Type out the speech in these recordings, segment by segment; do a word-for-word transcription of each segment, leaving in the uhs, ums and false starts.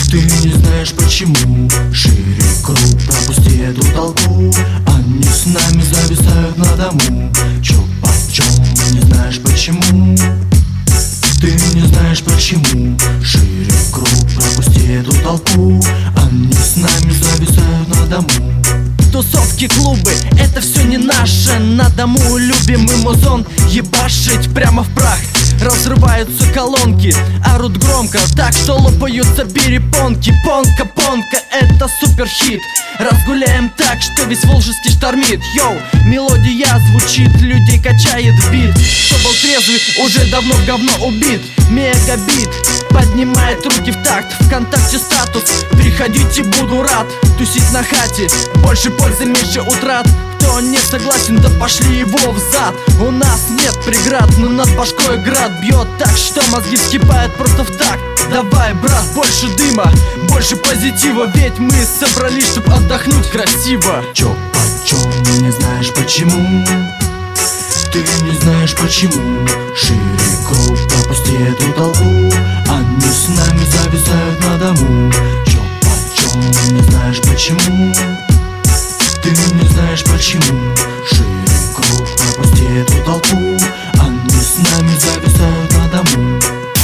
Ты не знаешь почему. Шире круг, пропусти эту толпу. Они с нами зависают на дому. Чё почём, не знаешь почему. Ты не знаешь почему. Шире круг, пропусти эту толпу. Они с нами зависают на дому. Тусовки, клубы, это все не наше. На дому любимый музон ебашить прямо в прах. Разрываются колонки, орут громко, так что лопаются перепонки. Понка, понка, это супер хит. Разгуляем так, что весь Волжский штормит. Йоу, мелодия звучит, людей качает бит. Кто был трезвый, уже давно в говно убит. Мегабит поднимает руки в такт. ВКонтакте статус, приходите, буду рад. Тусить на хате, больше пользы, меньше утрат. Кто не согласен, да пошли его взад. У нас нет преград, но над башкой град бьет так, что мозги вскипают просто в такт. Давай, брат, больше дыма, больше позитива, ведь мы собрались, чтоб отдохнуть красиво. Чё почём, не знаешь почему. Ты не знаешь почему. Шире круг, пропусти эту толпу. Они с нами зависают на дому. Чё почём, не знаешь почему. Ты не знаешь почему. Шире круг, пропусти эту толпу. Они с нами зависают на дому.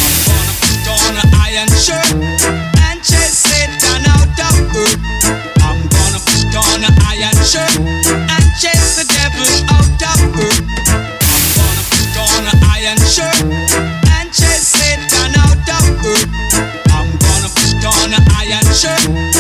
I'm gonna put on an iron shirt and chase the devil out of earth. I'm gonna put on an iron shirt and chase Satan out of earth. I'm gonna put on an iron shirt